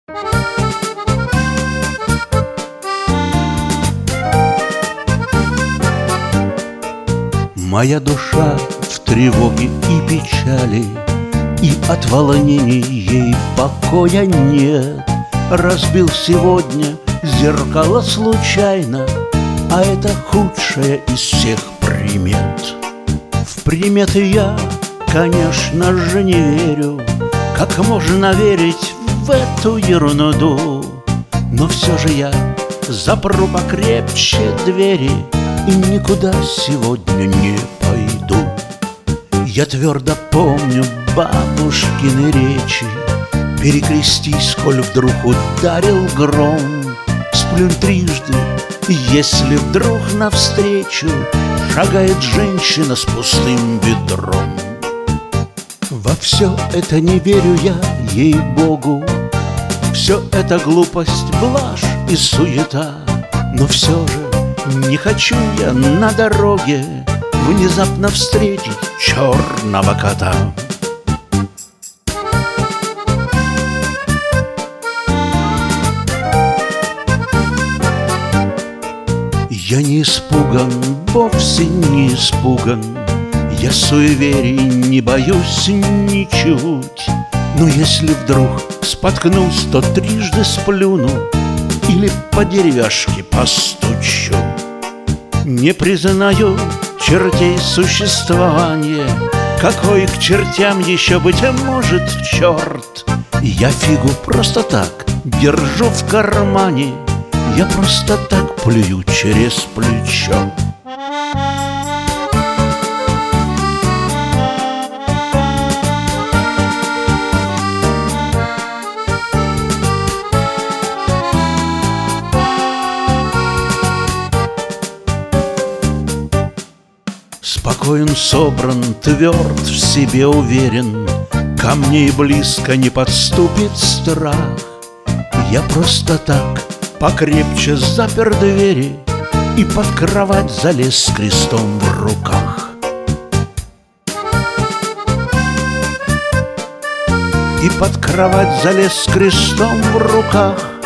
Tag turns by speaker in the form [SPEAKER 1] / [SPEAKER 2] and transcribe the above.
[SPEAKER 1] Моя душа в тревоге и печали, и от волнений ей покоя нет. Разбил сегодня зеркало случайно, а это худшая из всех примет. В приметы я, конечно же, не верю. Как можно верить в эту ерунду? Но все же я запру покрепче двери и никуда сегодня не пойду. Я твердо помню бабушкины речи: перекрестись, коль вдруг ударил гром. Сплюнь трижды, если вдруг навстречу шагает женщина с пустым ведром. Во все это не верю я, ей-богу. Все это глупость, блажь и суета. Но все же не хочу я на дороге внезапно встретить черного кота. Я не испуган, вовсе не испуган. Я суеверий не боюсь ничуть. Но если вдруг споткнусь, то трижды сплюну или по деревяшке постучу. Не признаю чертей существования. Какой к чертям еще быть может черт? Я фигу просто так держу в кармане. Я просто так плюю через плечо. Спокоен, собран, тверд, в себе уверен. Ко мне и близко не подступит страх. Я просто так покрепче запер двери и под кровать залез с крестом в руках. И под кровать залез с крестом в руках.